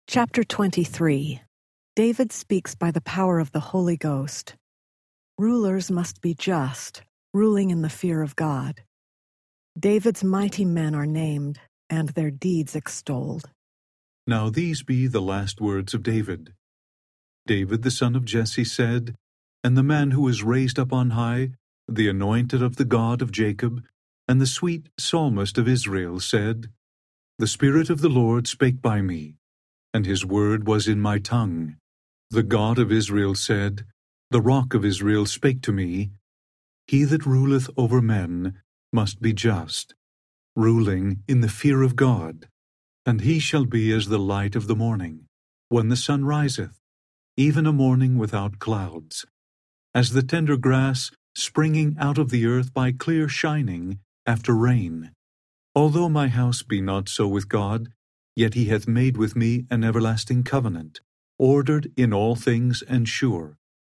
Chapter 23. David speaks by the power of the Holy Ghost. Rulers must be just, ruling in the fear of God. David's mighty men are named, and their deeds extolled. Now these be the last words of David. David the son of Jesse said, And the man who was raised up on high, the anointed of the God of Jacob, and the sweet psalmist of Israel said, The Spirit of the Lord spake by me, and his word was in my tongue. The God of Israel said, The Rock of Israel spake to me, He that ruleth over men must be just, ruling in the fear of God. And he shall be as the light of the morning, when the sun riseth, even a morning without clouds, as the tender grass springing out of the earth by clear shining after rain. Although my house be not so with God, yet he hath made with me an everlasting covenant, ordered in all things and sure.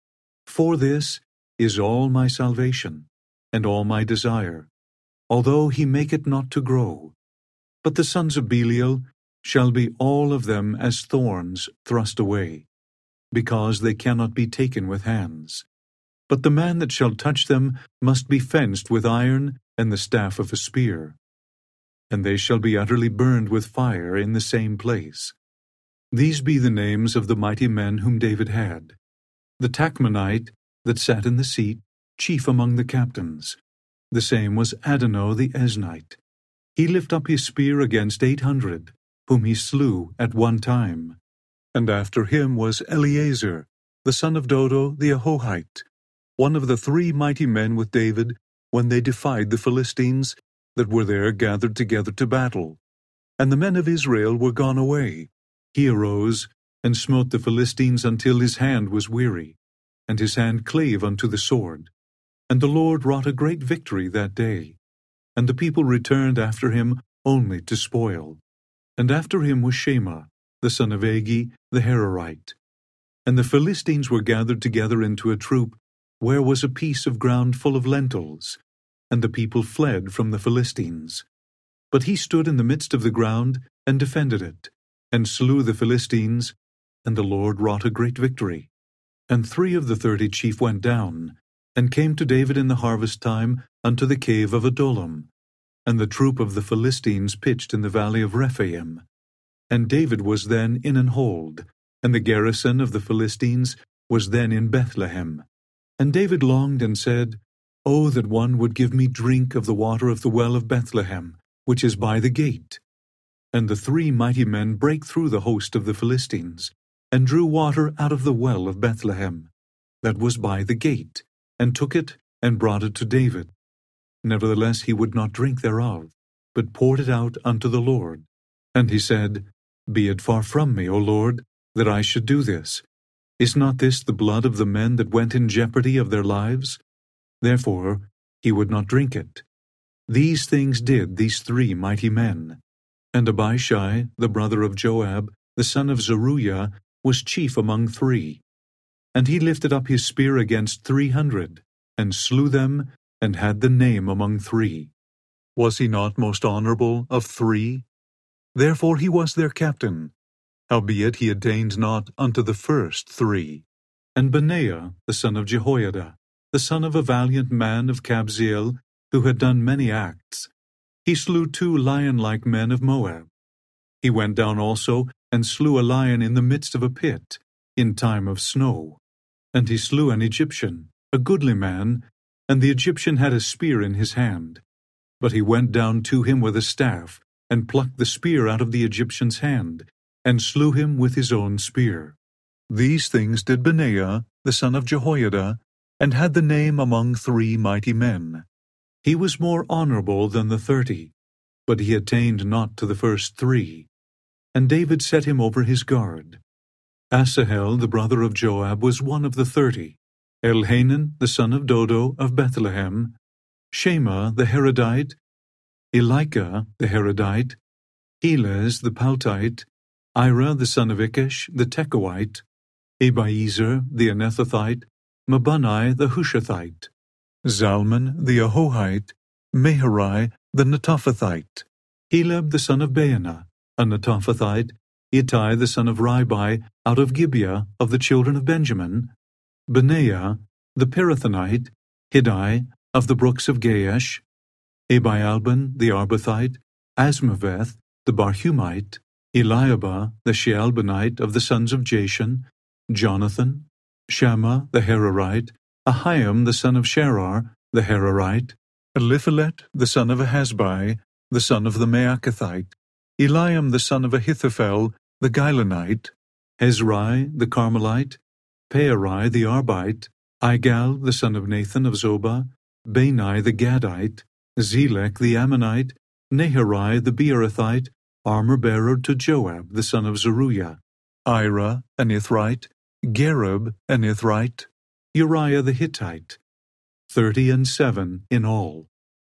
For this is all my salvation, and all my desire, although he make it not to grow. But the sons of Belial shall be all of them as thorns thrust away, because they cannot be taken with hands. But the man that shall touch them must be fenced with iron and the staff of a spear. And they shall be utterly burned with fire in the same place. These be the names of the mighty men whom David had. The Tachmonite that sat in the seat, chief among the captains. The same was Adonai the Eznite. He lift up his spear against 800, whom he slew at one time. And after him was Eleazar, the son of Dodo the Ahohite, one of the 3 mighty men with David, when they defied the Philistines, that were there gathered together to battle. And the men of Israel were gone away. He arose, and smote the Philistines until his hand was weary, and his hand clave unto the sword. And the Lord wrought a great victory that day. And the people returned after him only to spoil. And after him was Shema, the son of Agi, the Hararite. And the Philistines were gathered together into a troop, where was a piece of ground full of lentils. And the people fled from the Philistines. But he stood in the midst of the ground, and defended it, and slew the Philistines, and the Lord wrought a great victory. And 3 of the 30 chief went down, and came to David in the harvest time unto the cave of Adullam. And the troop of the Philistines pitched in the valley of Rephaim. And David was then in an hold, and the garrison of the Philistines was then in Bethlehem. And David longed and said, O that one would give me drink of the water of the well of Bethlehem, which is by the gate. And the 3 mighty men brake through the host of the Philistines, and drew water out of the well of Bethlehem, that was by the gate, and took it, and brought it to David. Nevertheless he would not drink thereof, but poured it out unto the Lord. And he said, Be it far from me, O Lord, that I should do this. Is not this the blood of the men that went in jeopardy of their lives? Therefore he would not drink it. These things did these 3 mighty men. And Abishai, the brother of Joab, the son of Zeruiah, was chief among 3. And he lifted up his spear against 300, and slew them, and had the name among 3. Was he not most honorable of 3? Therefore he was their captain. Howbeit he attained not unto the first 3. And Benaiah, the son of Jehoiada, the son of a valiant man of Kabzeel, who had done many acts, he slew 2 lion-like men of Moab. He went down also, and slew a lion in the midst of a pit, in time of snow. And he slew an Egyptian, a goodly man, and the Egyptian had a spear in his hand. But he went down to him with a staff, and plucked the spear out of the Egyptian's hand, and slew him with his own spear. These things did Benaiah, the son of Jehoiada, and had the name among 3 mighty men. He was more honorable than the 30, but he attained not to the first 3. And David set him over his guard. Asahel, the brother of Joab, was one of the 30. Elhanan, the son of Dodo of Bethlehem, Shema the Harodite, Elika the Harodite, Helez the Paltite, Ira the son of Ikkesh the Tekoite, Abiezer the Anethothite, Mabunai the Hushathite, Zalman the Ahohite, Meharai the Netophathite, Heleb the son of Baanah, a Netophathite, Ittai the son of Ribai, out of Gibeah of the children of Benjamin, Benaiah the Pirathonite, Hiddai of the brooks of Gaash, Abialban the Arbathite, Asmaveth the Barhumite, Eliabah the Shealbanite of the sons of Jashan, Jonathan, Shammah the Hararite, Ahiam the son of Sherar the Hararite, Eliphelet the son of Ahasbai, the son of the Maacathite, Eliam the son of Ahithophel the Gilonite, Hezrai the Carmelite, Pearai the Arbite, Igal the son of Nathan of Zobah, Bani the Gadite, Zelek the Ammonite, Naharai the Beerothite, armor-bearer to Joab the son of Zeruiah, Ira an Ithrite, Gareb an Ithrite, Uriah the Hittite, 37 in all.